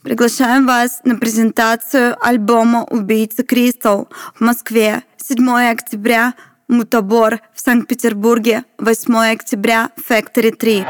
Приглашаем вас на презентацию альбома «Убийца Кристал» в Москве 7 октября, Мутабор в Санкт-Петербурге 8 октября, Factory 3.